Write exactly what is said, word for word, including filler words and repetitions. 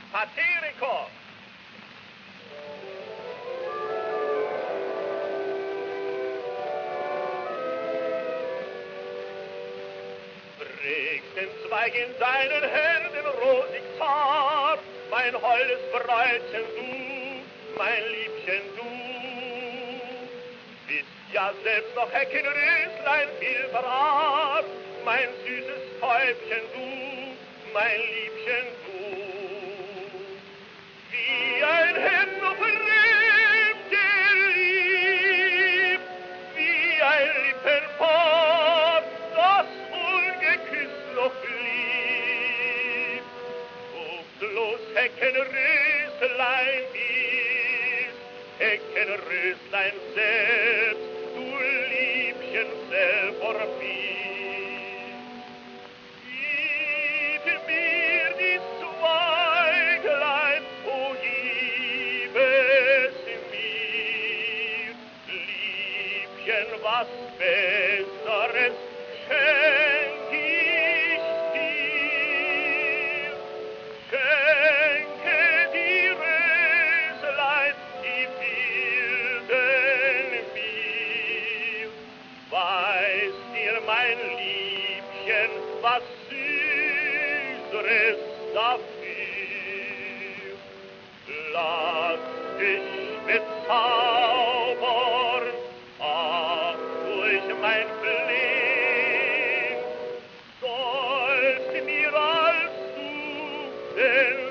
Paterico! Trägst den Zweig in deinen Händen rosig zart, mein holdes Bräutchen du, mein Liebchen du. Bist ja selbst noch Heckenröslein viel verrat, mein süßes Täubchen du, mein Liebchen du. Wie ein Händler verlebt geliebt, wie ein Lippenpaar, das ungeküsst noch blieb. Wo bloß Heckenröslein ist, Heckenröslein selbst, du Liebchen selber bist. Gib mir die Zweiglein, o gib es mir, Liebchen, was Besseres schenk ich dir. Schenke die Röslein, die wilden mir, weiß dir, mein Liebchen, was Süßeres dafür. Lass dich bezaubern, ach, durch mein Flehen, sollst mir als du den